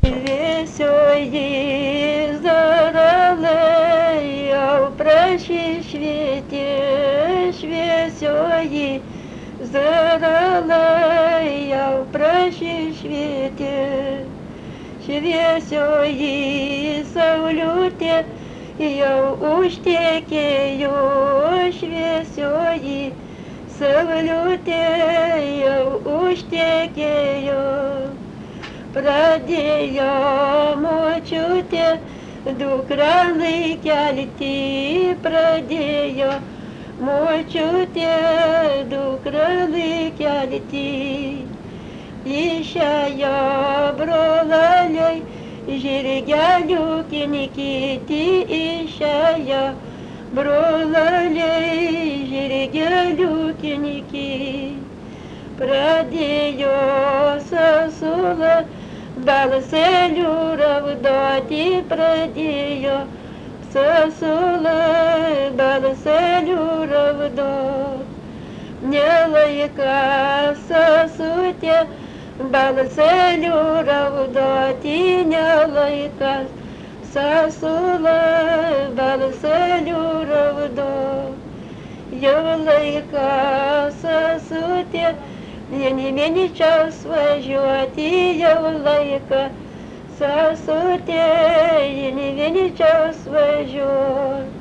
Веселі зарали, а в пращі світиш, веселі зарали, а в пращі світиш. Веселі салюте, я уштекею, веселі салюте, я уштекею. Прадея мочуте, дукраны кяльти, прадея мочуте, дукраны кяльти. Ищая бролалей, жиргялю киникити, ищая бролалей, жиргялю киники. Прадея сосула, балселю равдати, прадея сосула, балселю равдот. Не лайка сосуте, балселю равдати, не лайка сосула, балселю равдот. Я лайка сосуте, не менее час вожати, я лайка сосуте, не менее час вожу.